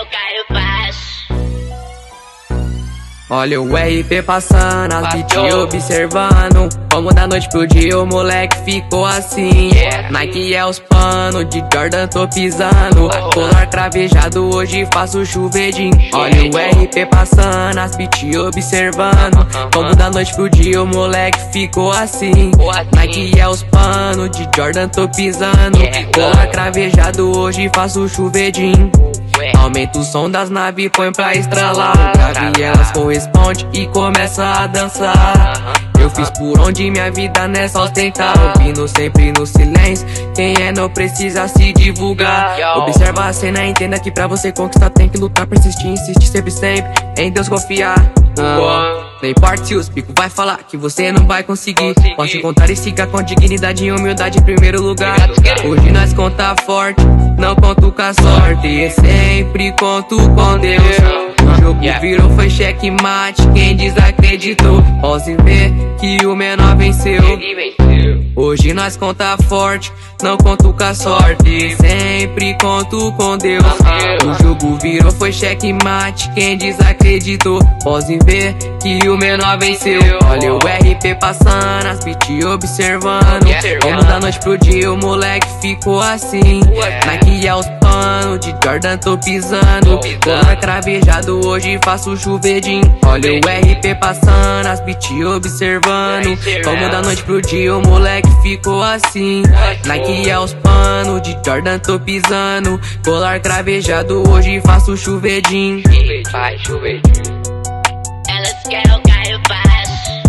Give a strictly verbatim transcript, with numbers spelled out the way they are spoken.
Caio Paz. Olha o R P passando, as beat observando. Como da noite pro dia o moleque ficou assim. Nike é os pano, de Jordan tô pisando. Colar cravejado, hoje faço chuvedinho. Olha o R P passando, as beat observando. Como da noite pro dia o moleque ficou assim. Nike é os pano, de Jordan tô pisando. Colar cravejado, hoje faço chuvedinho. Aumenta o som das naves, põe pra estralar. O grave elas corresponde e começa a dançar. Eu fiz por onde minha vida não é só ostentar. Ouvindo sempre no silêncio, quem é não precisa se divulgar. Observa a cena, entenda que pra você conquistar tem que lutar, persistir, insistir sempre, sempre em Deus confiar. Ah, não importa se os pico vai falar que você não vai conseguir. Pode contar e siga com dignidade e humildade em primeiro lugar. Hoje nós conta forte, não conto com a sorte, sempre conto com Deus. O jogo virou, foi checkmate, quem desacreditou pode ver que o menor venceu. Hoje nós conta forte, não conto com a sorte, sempre conto com Deus. O jogo virou, foi checkmate, quem desacreditou pode ver que o menor venceu. Olha o R P passando, as beat observando. Como da noite pro dia o moleque ficou assim. Nike é os pano, de Jordan tô pisando. Colar cravejado, hoje faço chuvedinho. Olha o R P passando, as beat observando. Como da noite pro dia o moleque ficou assim. Nike é os pano, de Jordan tô pisando. Colar cravejado, hoje faço chuvedinho. Faz chuvedinho. Elas querem o Caio Paz.